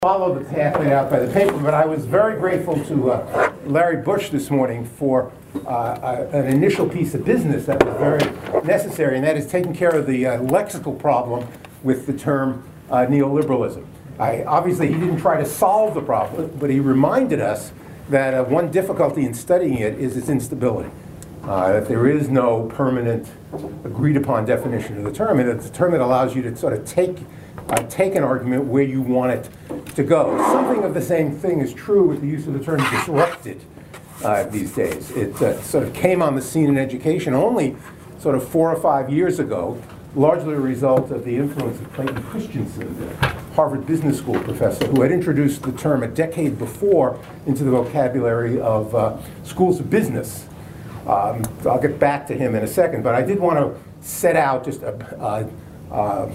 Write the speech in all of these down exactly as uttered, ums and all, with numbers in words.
Follow the path laid out by the paper, but I was very grateful to uh, Larry Bush this morning for uh, uh, an initial piece of business that was very necessary, and that is taking care of the uh, lexical problem with the term uh, neoliberalism. I, obviously, he didn't try to solve the problem, but he reminded us that uh, one difficulty in studying it is its instability. Uh, that there is no permanent, agreed-upon definition of the term, and it's a term that allows you to sort of take uh, take an argument where you want it to go. Something of the same thing is true with the use of the term disrupted uh, these days. It uh, sort of came on the scene in education only sort of four or five years ago, largely a result of the influence of Clayton Christensen, the Harvard Business School professor, who had introduced the term a decade before into the vocabulary of uh, schools of business. Um, I'll get back to him in a second, but I did want to set out just a, uh, uh,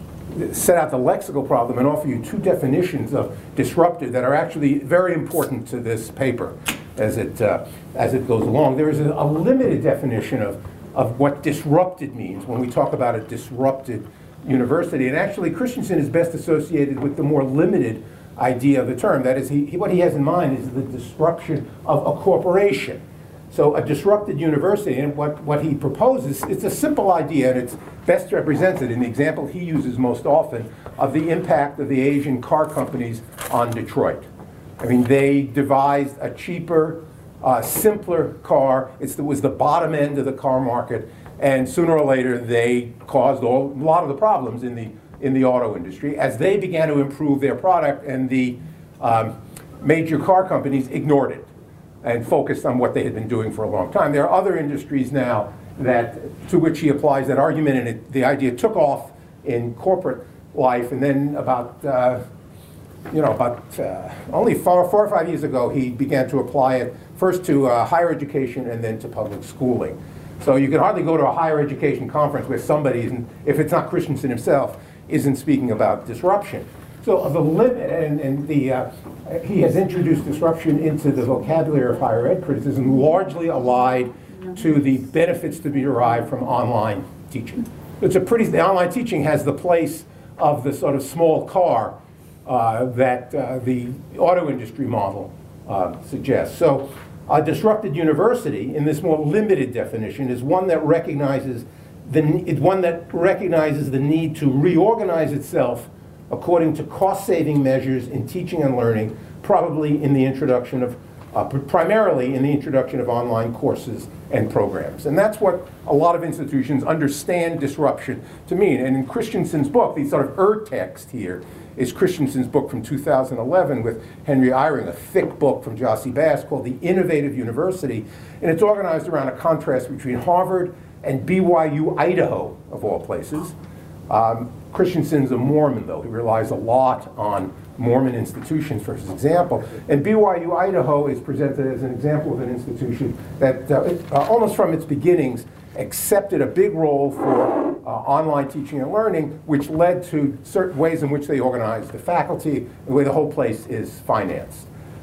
set out the lexical problem and offer you two definitions of disrupted that are actually very important to this paper as it uh, as it goes along. There is a, a limited definition of of what disrupted means when we talk about a disrupted university, and actually Christensen is best associated with the more limited idea of the term. That is, he, he what he has in mind is the disruption of a corporation. So a disrupted university, and what, what he proposes, it's a simple idea, and it's best represented in the example he uses most often of the impact of the Asian car companies on Detroit. I mean, they devised a cheaper, uh, simpler car. It's, it was the bottom end of the car market, and sooner or later they caused all, a lot of the problems in the, in the auto industry as they began to improve their product, and the um, major car companies ignored it and focused on what they had been doing for a long time. There are other industries now that to which he applies that argument, and it, the idea took off in corporate life. And then about, uh, you know, about uh, only four, four or five years ago, he began to apply it first to uh, higher education and then to public schooling. So you can hardly go to a higher education conference where somebody isn't, if it's not Christensen himself, isn't speaking about disruption. So the limit, and, and the, uh, he has introduced disruption into the vocabulary of higher ed criticism, largely allied to the benefits to be derived from online teaching. It's a pretty, the online teaching has the place of the sort of small car uh, that uh, the auto industry model uh, suggests. So a disrupted university, in this more limited definition, is one that recognizes the, one that recognizes the need to reorganize itself according to cost-saving measures in teaching and learning, probably in the introduction of, uh, primarily in the introduction of online courses and programs. And that's what a lot of institutions understand disruption to mean. And in Christensen's book, the sort of ur-text here is Christensen's book from two thousand eleven with Henry Eyring, a thick book from Jossie Bass called The Innovative University. And it's organized around a contrast between Harvard and B Y U Idaho, of all places. Um, Christensen's a Mormon, though. He relies a lot on Mormon institutions for his example. And B Y U Idaho is presented as an example of an institution that, uh, it, uh, almost from its beginnings, accepted a big role for uh, online teaching and learning, which led to certain ways in which they organized the faculty, the way the whole place is financed.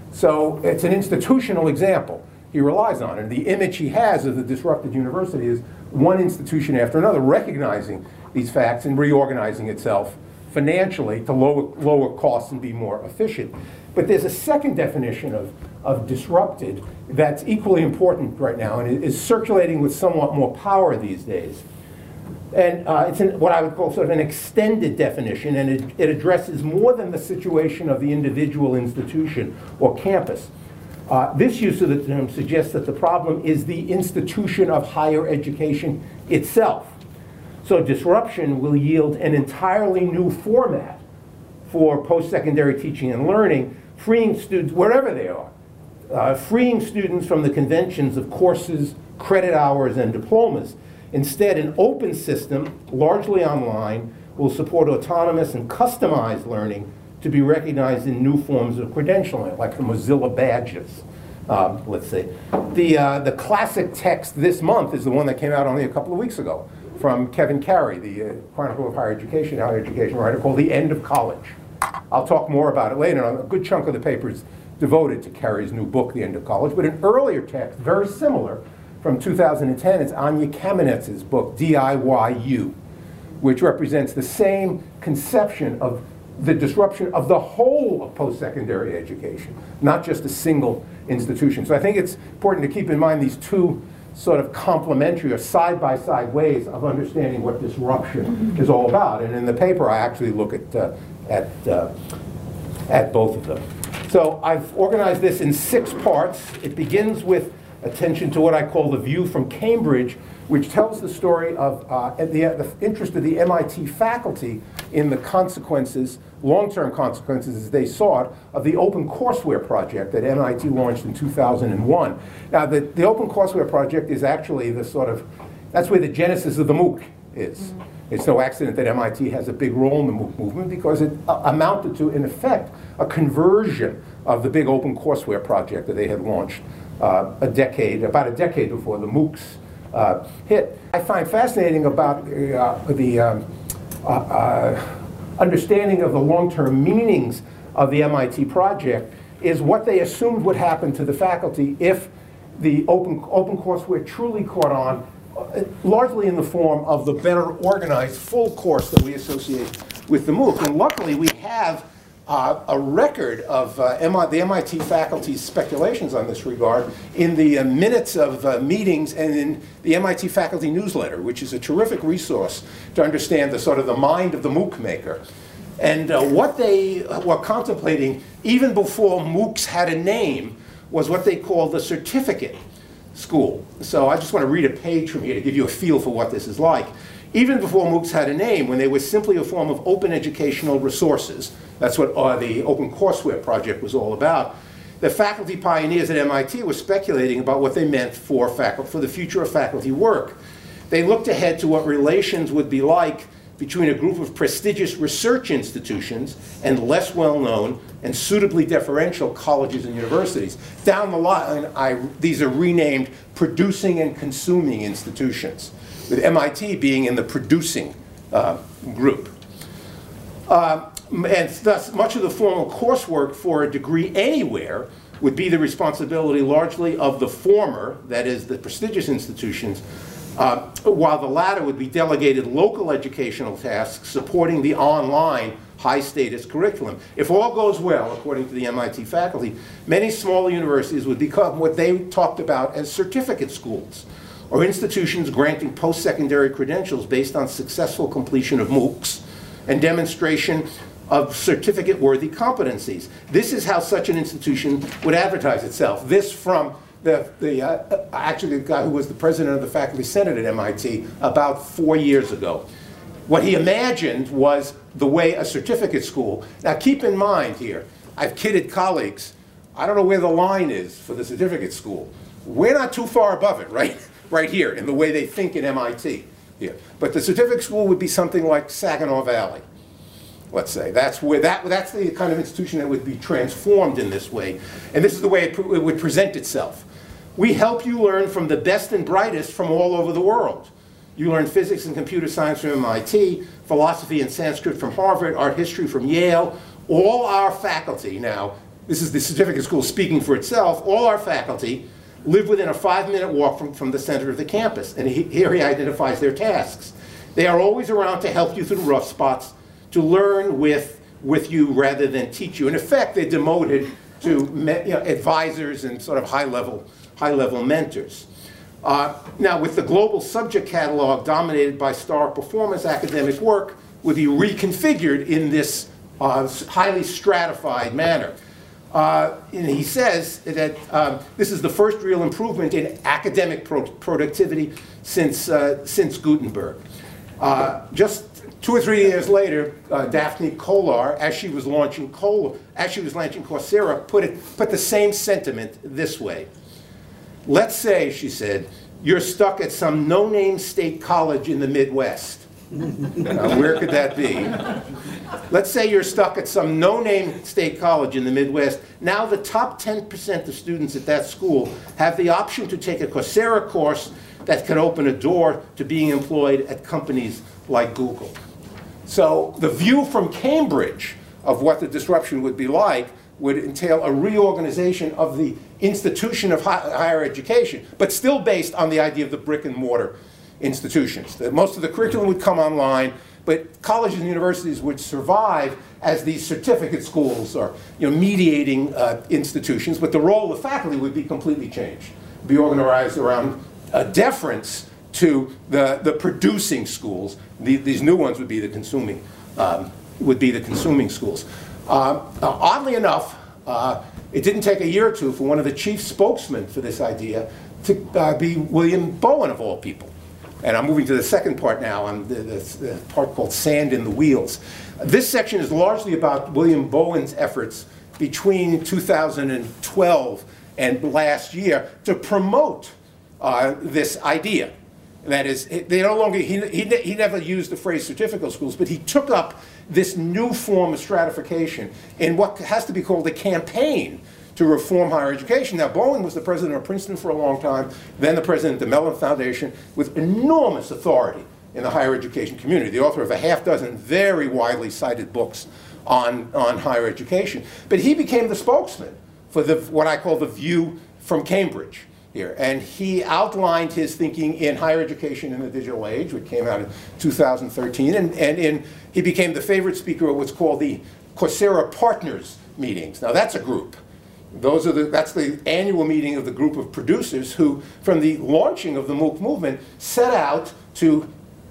So it's an institutional example he relies on. And the image he has of the disrupted university is one institution after another recognizing these facts and reorganizing itself financially to lower, lower costs and be more efficient. But there's a second definition of, of disrupted that's equally important right now and is circulating with somewhat more power these days. And uh, it's an, what I would call sort of an extended definition, and it, it addresses more than the situation of the individual institution or campus. Uh, this use of the term suggests that the problem is the institution of higher education itself. So disruption will yield an entirely new format for post-secondary teaching and learning, freeing students, wherever they are, uh, freeing students from the conventions of courses, credit hours, and diplomas. Instead, an open system, largely online, will support autonomous and customized learning to be recognized in new forms of credentialing, like the Mozilla badges, um, let's say. The, uh, the classic text this month is the one that came out only a couple of weeks ago, from Kevin Carey, the uh, Chronicle of Higher Education, higher education writer, called The End of College. I'll talk more about it later. A good chunk of the paper is devoted to Carey's new book, The End of College. But an earlier text, very similar, from two thousand ten, it's Anya Kamenetz's book, D I Y U, which represents the same conception of the disruption of the whole of post-secondary education, not just a single institution. So I think it's important to keep in mind these two sort of complementary or side-by-side ways of understanding what disruption is all about. And in the paper, I actually look at, uh, at, uh, at both of them. So I've organized this in six parts. It begins with attention to what I call the view from Cambridge, which tells the story of uh, the, the interest of the M I T faculty in the consequences, long-term consequences as they saw it, of the Open Courseware project that M I T launched in two thousand one. Now, the, the Open Courseware project is actually the sort of, that's where the genesis of the MOOC is. Mm-hmm. It's no accident that M I T has a big role in the MOOC movement, because it uh, amounted to, in effect, a conversion of the big Open Courseware project that they had launched uh, a decade, about a decade before the MOOCs uh, hit. I find fascinating about uh, the um, uh, uh, understanding of the long-term meanings of the M I T project is what they assumed would happen to the faculty if the Open, open Courseware truly caught on, uh, largely in the form of the better organized full course that we associate with the MOOC. And luckily, we have uh, a record of uh, M I, the M I T faculty's speculations on this regard in the uh, minutes of uh, meetings and in the M I T faculty newsletter, which is a terrific resource to understand the sort of the mind of the MOOC maker. And uh, what they were contemplating, even before MOOCs had a name, was what they called the certificate school. So I just want to read a page from here to give you a feel for what this is like. Even before MOOCs had a name, when they were simply a form of open educational resources, that's what uh, the Open Courseware project was all about, the faculty pioneers at M I T were speculating about what they meant for, faculty, for the future of faculty work. They looked ahead to what relations would be like between a group of prestigious research institutions and less well-known and suitably deferential colleges and universities. Down the line, I, these are renamed producing and consuming institutions, with M I T being in the producing uh, group. Uh, and thus, much of the formal coursework for a degree anywhere would be the responsibility largely of the former, that is, the prestigious institutions, uh, while the latter would be delegated local educational tasks supporting the online high-status curriculum. If all goes well, according to the M I T faculty, many smaller universities would become what they talked about as certificate schools, or institutions granting post-secondary credentials based on successful completion of MOOCs and demonstration of certificate-worthy competencies. This is how such an institution would advertise itself. This from the, the uh, actually the guy who was the president of the Faculty Senate at M I T about four years ago. What he imagined was the way a certificate school, now keep in mind here, I've kidded colleagues, I don't know where the line is for the certificate school. We're not too far above it, right? Right here, in the way they think in M I T here. But the certificate school would be something like Saginaw Valley, let's say. That's where that that's the kind of institution that would be transformed in this way. And this is the way it, it would present itself. We help you learn from the best and brightest from all over the world. You learn physics and computer science from M I T, philosophy and Sanskrit from Harvard, art history from Yale. All our faculty now, this is the certificate school speaking for itself, all our faculty live within a five-minute walk from, from the center of the campus. And he, here he identifies their tasks. They are always around to help you through the rough spots, to learn with, with you rather than teach you. In effect, they're demoted to me, you know, advisors and sort of high-level high-level mentors. Uh, now, with the global subject catalog dominated by star performance, academic work would be reconfigured in this uh, highly stratified manner. Uh, and he says that um, this is the first real improvement in academic pro productivity since, uh, since Gutenberg. Uh, just two or three years later, uh, Daphne Kolar, as she was launching Kolar, as she was launching Coursera, put it put the same sentiment this way. Let's say, she said, you're stuck at some no-name state college in the Midwest. Now, where could that be? Let's say you're stuck at some no-name state college in the Midwest. Now the top ten percent of students at that school have the option to take a Coursera course that could open a door to being employed at companies like Google. So the view from Cambridge of what the disruption would be like would entail a reorganization of the institution of higher education, but still based on the idea of the brick and mortar institutions. That most of the curriculum would come online, but colleges and universities would survive as these certificate schools or, you know, mediating uh, institutions, but the role of the faculty would be completely changed, be organized around a deference to the, the producing schools. The, these new ones would be the consuming, um, would be the consuming schools. Uh, uh, oddly enough, uh, it didn't take a year or two for one of the chief spokesmen for this idea to uh, be William Bowen, of all people. And I'm moving to the second part now, on the, the, the part called Sand in the Wheels. This section is largely about William Bowen's efforts between two thousand twelve and last year to promote uh, this idea. That is, they no longer, he, he, he never used the phrase certificate schools, but he took up this new form of stratification in what has to be called a campaign to reform higher education. Now, Bowen was the president of Princeton for a long time, then the president of the Mellon Foundation, with enormous authority in the higher education community, the author of a half dozen very widely cited books on, on higher education. But he became the spokesman for the, what I call the view from Cambridge here. And he outlined his thinking in Higher Education in the Digital Age, which came out in two thousand thirteen. And, and in, he became the favorite speaker of what's called the Coursera Partners meetings. Now, that's a group. Those are the, that's the annual meeting of the group of producers who, from the launching of the MOOC movement, set out to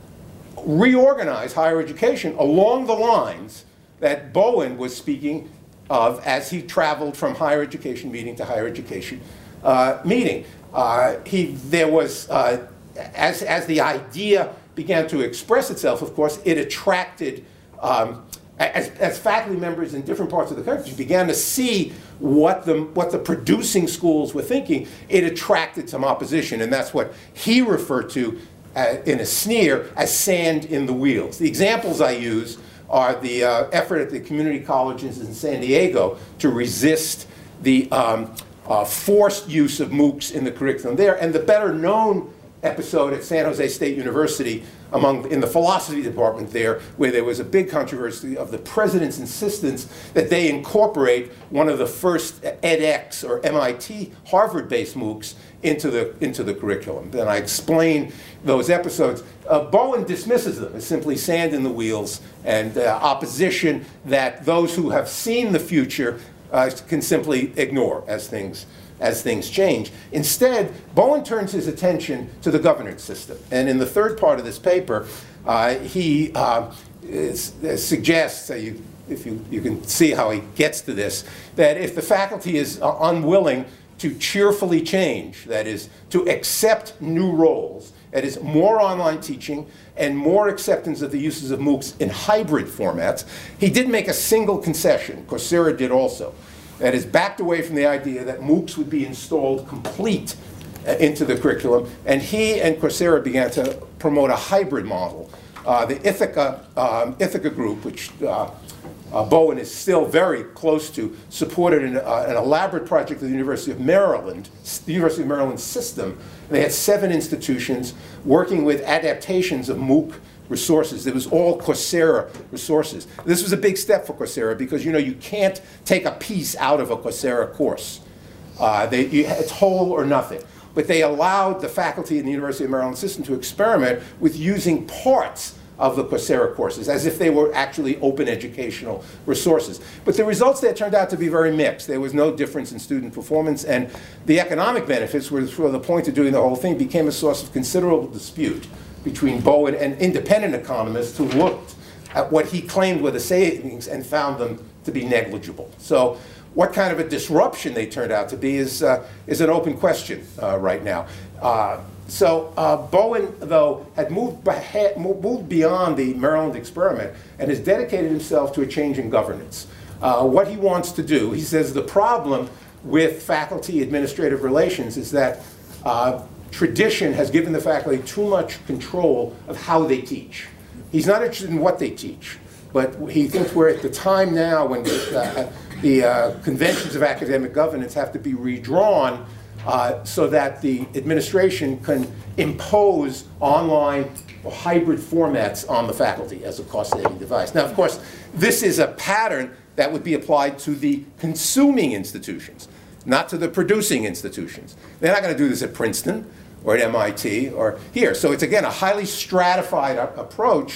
reorganize higher education along the lines that Bowen was speaking of as he traveled from higher education meeting to higher education uh, meeting. Uh, he, there was, uh, as, as the idea began to express itself, of course, it attracted, um, as, as faculty members in different parts of the country began to see what the, what the producing schools were thinking, it attracted some opposition, and that's what he referred to uh, in a sneer as sand in the wheels. The examples I use are the uh, effort at the community colleges in San Diego to resist the um, uh, forced use of MOOCs in the curriculum there, and the better known episode at San Jose State University among, in the philosophy department there, where there was a big controversy of the president's insistence that they incorporate one of the first edX or M I T Harvard-based MOOCs into the, into the curriculum. Then I explain those episodes. Uh, Bowen dismisses them as simply sand in the wheels and uh, opposition that those who have seen the future uh, can simply ignore as things as things change. Instead, Bowen turns his attention to the governance system. And in the third part of this paper, uh, he uh, is, uh, suggests, uh, you, if you, you can see how he gets to this, that if the faculty is uh, unwilling to cheerfully change, that is, to accept new roles, that is, more online teaching and more acceptance of the uses of MOOCs in hybrid formats, he did make a single concession. Coursera did also. That is, backed away from the idea that MOOCs would be installed complete uh, into the curriculum, and he and Coursera began to promote a hybrid model. Uh, the Ithaca, um, Ithaca group, which uh, uh, Bowen is still very close to, supported an, uh, an elaborate project at the University of Maryland, the University of Maryland system. They had seven institutions working with adaptations of MOOC resources. It was all Coursera resources. This was a big step for Coursera because, you know, you can't take a piece out of a Coursera course. Uh, they, you, it's whole or nothing. But they allowed the faculty in the University of Maryland system to experiment with using parts of the Coursera courses as if they were actually open educational resources. But the results there turned out to be very mixed. There was no difference in student performance, and the economic benefits, were for the point of doing the whole thing, became a source of considerable dispute between Bowen and independent economists who looked at what he claimed were the savings and found them to be negligible. So what kind of a disruption they turned out to be is, uh, is an open question uh, right now. Uh, so uh, Bowen, though, had moved, had moved beyond the Maryland experiment and has dedicated himself to a change in governance. Uh, what he wants to do, he says the problem with faculty administrative relations is that uh, tradition has given the faculty too much control of how they teach. He's not interested in what they teach, but he thinks we're at the time now when uh, the uh, conventions of academic governance have to be redrawn uh, so that the administration can impose online or hybrid formats on the faculty as a cost-saving device. Now, of course, this is a pattern that would be applied to the consuming institutions, not to the producing institutions. They're not going to do this at Princeton or at M I T or here. So it's, again, a highly stratified a- approach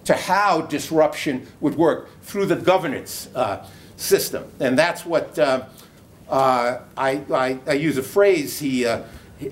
to how disruption would work through the governance uh, system. And that's what uh, uh, I, I, I use a phrase, he, uh,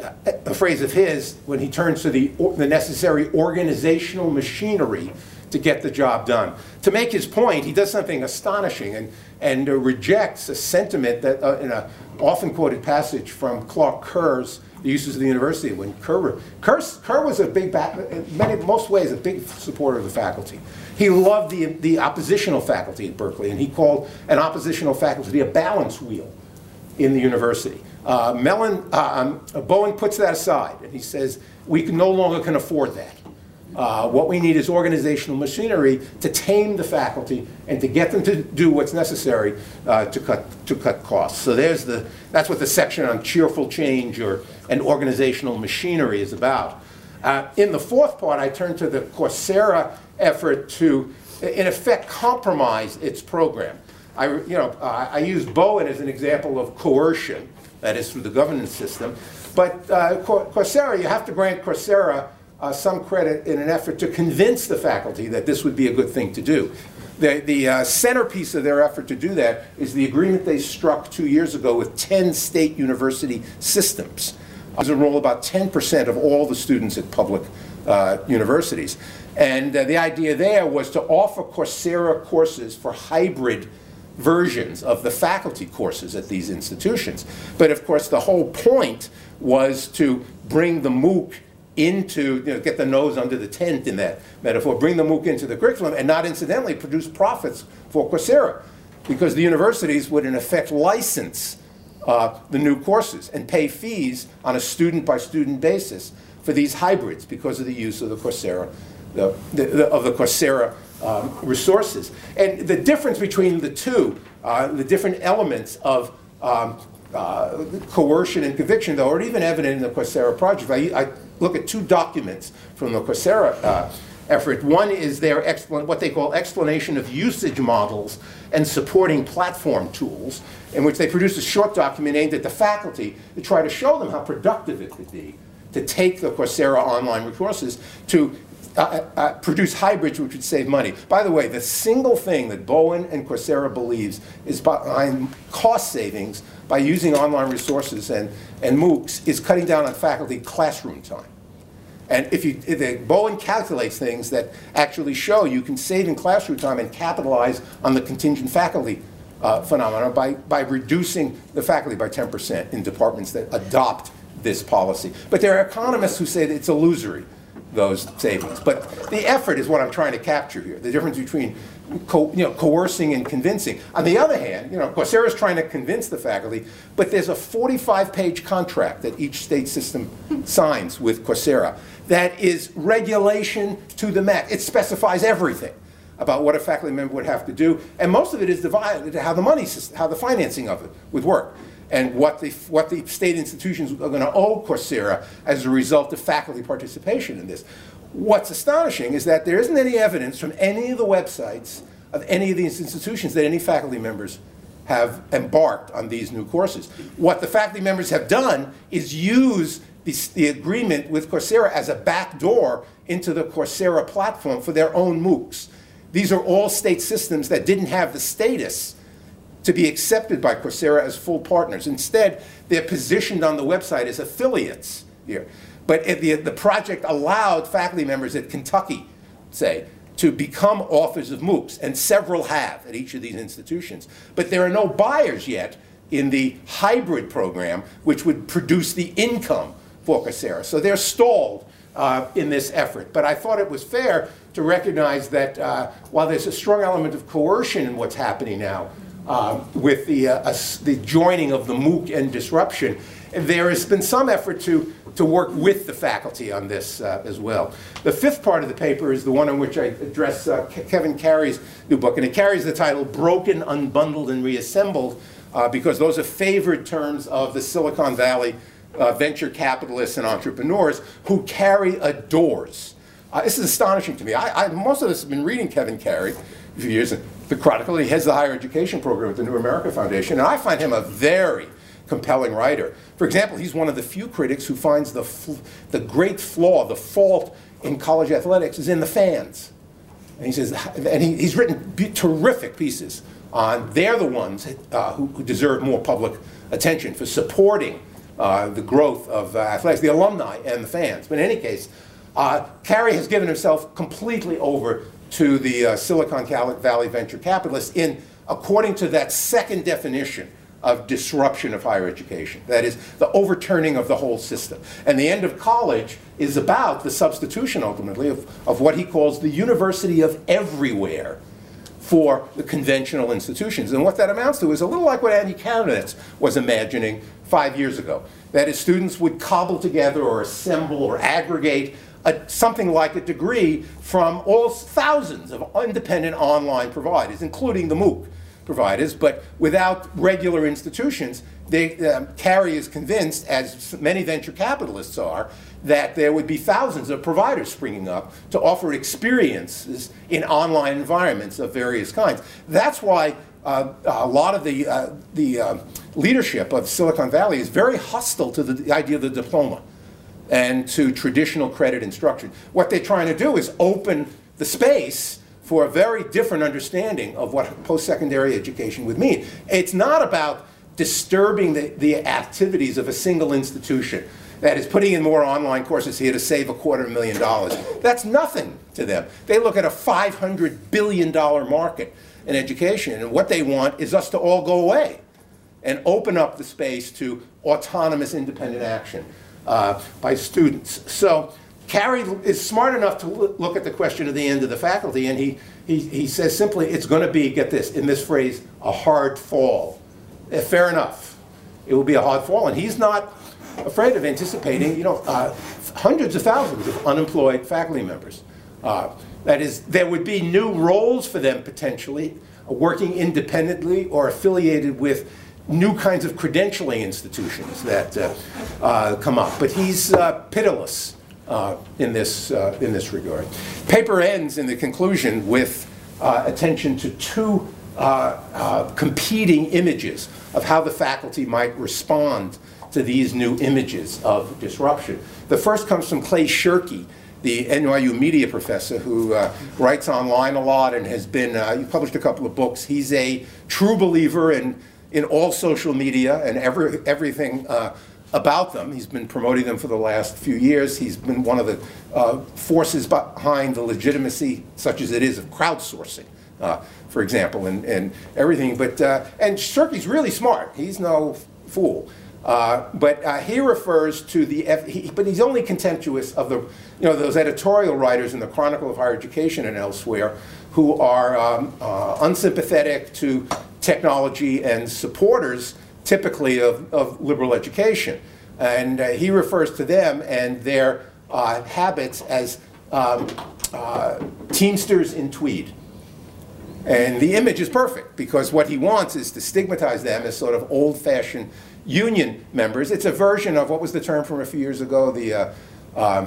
a phrase of his when he turns to the, the necessary organizational machinery to get the job done. To make his point, he does something astonishing and, and uh, rejects a sentiment that uh, in an often quoted passage from Clark Kerr's The Uses of the University, when Kerr, Kerr, Kerr was a big, in many, most ways, a big supporter of the faculty. He loved the, the oppositional faculty at Berkeley, and he called an oppositional faculty a balance wheel in the university. Uh, Mellon, uh, um, Bowen puts that aside, and he says, we can, no longer can afford that. Uh, what we need is organizational machinery to tame the faculty and to get them to do what's necessary uh, to cut to cut costs. So there's the that's what the section on cheerful change or and organizational machinery is about. Uh, in the fourth part, I turn to the Coursera effort to, in effect, compromise its program. I you know uh, I use Bowen as an example of coercion, that is through the governance system, but uh, Coursera, you have to grant Coursera Uh, some credit in an effort to convince the faculty that this would be a good thing to do. The, the uh, centerpiece of their effort to do that is the agreement they struck two years ago with ten state university systems. Those enroll about ten percent of all the students at public uh, universities. And uh, the idea there was to offer Coursera courses for hybrid versions of the faculty courses at these institutions. But of course, the whole point was to bring the MOOC into, you know, get the nose under the tent in that metaphor, bring the MOOC into the curriculum and not incidentally produce profits for Coursera, because the universities would in effect license uh, the new courses and pay fees on a student by student basis for these hybrids because of the use of the Coursera, the, the, the, of the Coursera um, resources. And the difference between the two, uh, the different elements of um, uh, coercion and conviction, though, are even evident in the Coursera project. I, I look at two documents from the Coursera uh, effort. One is their explan- what they call explanation of usage models and supporting platform tools, in which they produced a short document aimed at the faculty to try to show them how productive it could be to take the Coursera online resources to uh, uh, produce hybrids which would save money. By the way, the single thing that Bowen and Coursera believes is behind cost savings by using online resources and, and MOOCs is cutting down on faculty classroom time. And if you, if the, Bowen calculates things that actually show you can save in classroom time and capitalize on the contingent faculty uh, phenomenon by, by reducing the faculty by ten percent in departments that adopt this policy. But there are economists who say that it's illusory, those savings. But the effort is what I'm trying to capture here, the difference between Co you know, coercing and convincing. On the other hand, you know, Coursera is trying to convince the faculty, but there's a forty-five page contract that each state system signs with Coursera that is regulation to the max. It specifies everything about what a faculty member would have to do, and most of it is divided into how the money system, how the financing of it would work, and what the what the state institutions are going to owe Coursera as a result of faculty participation in this. What's astonishing is that there isn't any evidence from any of the websites of any of these institutions that any faculty members have embarked on these new courses. What the faculty members have done is use the, the agreement with Coursera as a backdoor into the Coursera platform for their own MOOCs. These are all state systems that didn't have the status to be accepted by Coursera as full partners. Instead, they're positioned on the website as affiliates here. But the, the project allowed faculty members at Kentucky, say, to become authors of MOOCs, and several have at each of these institutions. But there are no buyers yet in the hybrid program, which would produce the income for Coursera. So they're stalled uh, in this effort. But I thought it was fair to recognize that uh, while there's a strong element of coercion in what's happening now, uh, with the, uh, uh, the joining of the MOOC and disruption, there has been some effort to, to work with the faculty on this uh, as well. The fifth part of the paper is the one in which I address uh, Ke Kevin Carey's new book, and it carries the title Broken, Unbundled, and Reassembled, uh, because those are favored terms of the Silicon Valley uh, venture capitalists and entrepreneurs who Carey adores. Uh, this is astonishing to me. I, I, most of us have been reading Kevin Carey a few years, and the Chronicle. He heads the higher education program at the New America Foundation, and I find him a very compelling writer. For example, he's one of the few critics who finds the, fl the great flaw, the fault in college athletics is in the fans. And he says, and he, he's written be- terrific pieces on, they're the ones uh, who, who deserve more public attention for supporting uh, the growth of uh, athletics, the alumni and the fans. But in any case, uh, Carey has given himself completely over to the uh, Silicon Valley venture capitalists in, according to that second definition of disruption of higher education. That is, the overturning of the whole system. And the end of college is about the substitution, ultimately, of, of what he calls the university of everywhere for the conventional institutions. And what that amounts to is a little like what Andy Kamenetz was imagining five years ago. That is, students would cobble together or assemble or aggregate a, something like a degree from all thousands of independent online providers, including the MOOC providers, but without regular institutions. They, um, Carey is convinced, as many venture capitalists are, that there would be thousands of providers springing up to offer experiences in online environments of various kinds. That's why uh, a lot of the, uh, the uh, leadership of Silicon Valley is very hostile to the idea of the diploma and to traditional credit instruction. What they're trying to do is open the space for a very different understanding of what post-secondary education would mean. It's not about disturbing the, the activities of a single institution that is putting in more online courses here to save a quarter million dollars. That's nothing to them. They look at a five hundred billion dollars market in education, and what they want is us to all go away and open up the space to autonomous, independent action uh, by students. So Carey is smart enough to look at the question of the end of the faculty, and he, he, he says simply, it's going to be, get this, in this phrase, a hard fall. Eh, fair enough. It will be a hard fall, and he's not afraid of anticipating, you know, uh, hundreds of thousands of unemployed faculty members. Uh, that is, there would be new roles for them potentially, uh, working independently or affiliated with new kinds of credentialing institutions that uh, uh, come up. But he's uh, pitiless Uh, in this uh, in this regard. Paper ends in the conclusion with uh, attention to two uh, uh, competing images of how the faculty might respond to these new images of disruption. The first comes from Clay Shirky, the N Y U media professor who uh, writes online a lot and has been, uh, he published a couple of books. He's a true believer in, in all social media and every, everything uh, about them. He's been promoting them for the last few years. He's been one of the uh, forces behind the legitimacy, such as it is, of crowdsourcing, uh, for example, and, and everything. But uh, and Shirky's really smart. He's no fool. Uh, but uh, he refers to the, F he, but he's only contemptuous of the, you know, those editorial writers in the Chronicle of Higher Education and elsewhere who are um, uh, unsympathetic to technology and supporters typically of, of liberal education. And uh, he refers to them and their uh, habits as um, uh, Teamsters in tweed. And the image is perfect, because what he wants is to stigmatize them as sort of old-fashioned union members. It's a version of, what was the term from a few years ago, the uh, uh,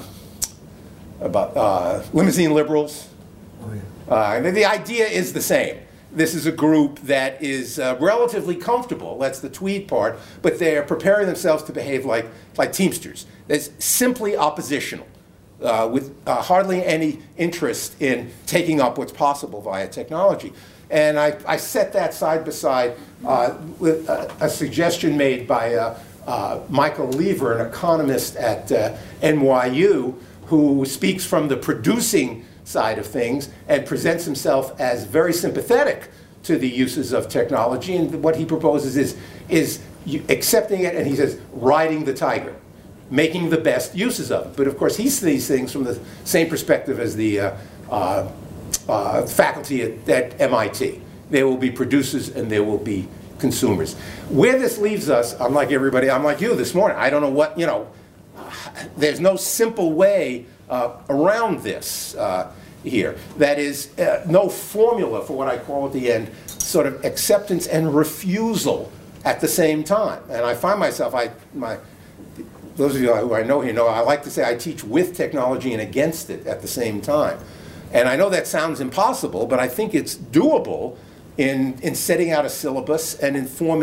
about uh, limousine liberals. Oh, yeah. uh, and the idea is the same. This is a group that is uh, relatively comfortable, that's the tweed part, but they're preparing themselves to behave like, like Teamsters. That's simply oppositional, uh, with uh, hardly any interest in taking up what's possible via technology. And I, I set that side by side uh, with a, a suggestion made by uh, uh, Michael Lever, an economist at uh, N Y U, who speaks from the producing side of things and presents himself as very sympathetic to the uses of technology. And what he proposes is, is accepting it, and he says, riding the tiger, making the best uses of it. But of course, he sees things from the same perspective as the uh, uh, uh, faculty at, at M I T. There will be producers and there will be consumers. Where this leaves us, I'm like everybody, I'm like you this morning. I don't know what, you know, there's no simple way uh, around this uh, here. That is, uh, no formula for what I call at the end sort of acceptance and refusal at the same time. And I find myself, I, my, those of you who I know here know, I like to say I teach with technology and against it at the same time. And I know that sounds impossible, but I think it's doable in, in setting out a syllabus and informing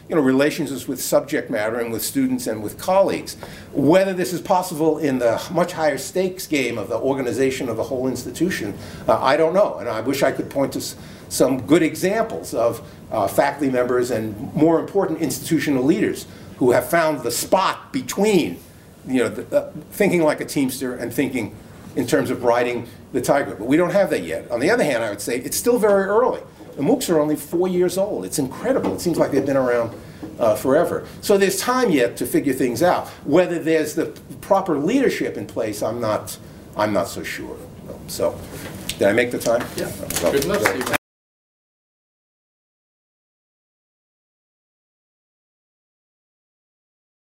you know, relationships with subject matter and with students and with colleagues. Whether this is possible in the much higher stakes game of the organization of the whole institution, uh, I don't know. And I wish I could point to s some good examples of uh, faculty members and, more important, institutional leaders who have found the spot between, you know, the, uh, thinking like a teamster and thinking in terms of riding the tiger. But we don't have that yet. On the other hand, I would say it's still very early. The MOOCs are only four years old. It's incredible. It seems like they've been around uh, forever. So there's time yet to figure things out. Whether there's the proper leadership in place, I'm not, I'm not so sure. So, did I make the time? Yeah. So, Good enough, Steve.